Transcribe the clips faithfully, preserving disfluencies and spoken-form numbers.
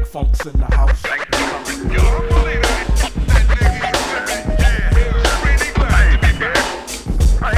Funk's in the house. Thanks for coming. You don't believe that. That nigga Exhibit. Yeah, pretty glad.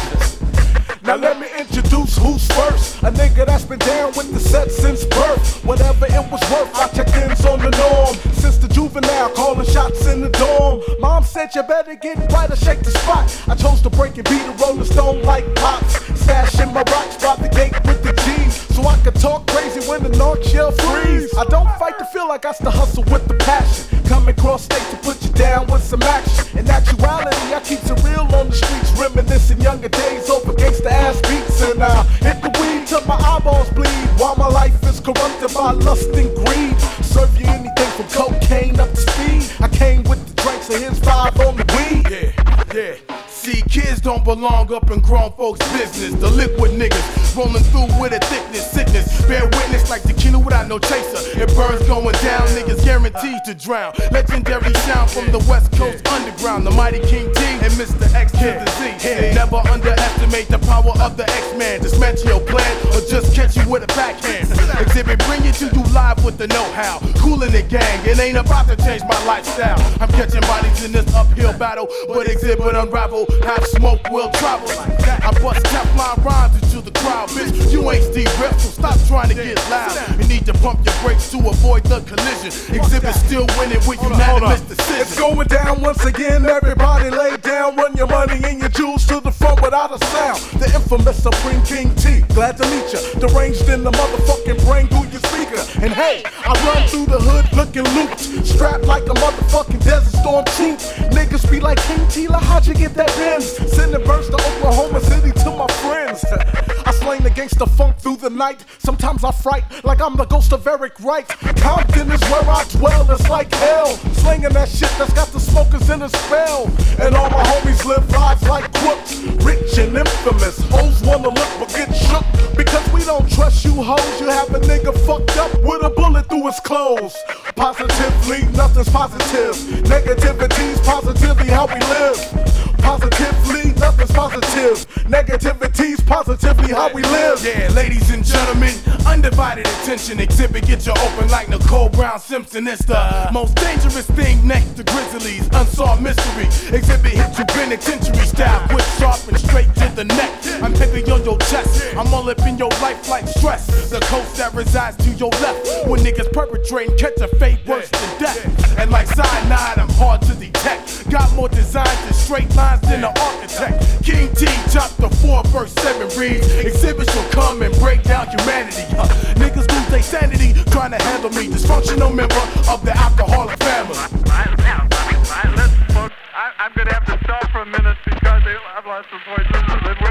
Hey. Now let me introduce who's first. A nigga that's been down with the set since birth. Whatever it was worth, I checked ins on the norm. Since the juvenile, calling shots in the dorm. Mom said you better get right or shake the spot. I chose to break and beat a Rolling Stone like Pops. Stashing my rocks by the gate with the G's, so I could talk crazy when the North shell freeze. I don't fight to feel like I still hustle with the passion. Coming cross state to put you down with some action. In actuality, I keep it real on the streets, reminiscing younger days over gangsta ass beats. And I hit the weed till my eyeballs bleed, while my life is corrupted by lust and greed. Serve you anything from cocaine up to speed. I came with the drinks, so here's five on the weed. Yeah, yeah. See, kids don't belong up in grown folks' business. The liquid niggas rolling through with a thickness, sickness. Bear witness like tequila without no chaser. It burns going down, niggas guaranteed to drown. Legendary sound from the West Coast underground. The mighty King T and Mister X to the Z. Yeah. Never underestimate the power of the X-Man. Dismantle your plan or just catch you with a backhand. Exhibit, bring it to you live with the know-how. Coolin' the gang, it ain't about to change my lifestyle. I'm catching bodies in this uphill battle, but Exhibit unravel. How smoke will travel. I bust Teflon rhymes into the crowd, bitch. You ain't Steve Rip, so stop trying to get loud. You need to pump your brakes to avoid the collision. Exhibit still winning with unanimous decision. It's going down once again. Everybody lay down, run your money and your jewels to the front without a sound. The infamous Supreme King T, glad to meet ya. Deranged in the motherfucking brain through your speaker. And hey, I run through the hood looking looped, strapped like a motherfucking Desert Storm troop. Niggas be like, King Tila, how'd you get that Benz? Sending verse to Oklahoma City to my friends. I slang the gangsta funk through the night. Sometimes I fright like I'm the ghost of Eric Wright. Compton is where I dwell, it's like hell. Slinging that shit that's got the smokers in a spell. And all my homies live lives like crooks, rich and infamous. Hoes wanna look but get shook because we don't trust you hoes. You have a nigga fucked up with a bullet through his clothes. Positively, nothing's positive. Negativity's positively how we live. Positively, nothing's positive. Negativity's positively how we live. Yeah, ladies and gentlemen, undivided attention. Exhibit, get you open like Nicole Brown Simpson. It's the most dangerous thing next to Grizzlies. Unsolved mystery. Exhibit hit you penitentiary style, quick, sharp, and straight to the neck. I'm heavy on your chest. I'm all up in your life like stress. The coast that resides to your left. When niggas perpetrating, catch a fate worse than death. And like cyanide, I'm hard to detect. Got more designs and straight lines than an architect. King T, chapter four, verse seven reads, Exhibit shall come and break down humanity. Uh, niggas lose their sanity trying to handle me. Dysfunctional member of the alcoholic family. Right, now, right, listen, folks, I, I'm going to have to stop for a minute because I've lost some voices.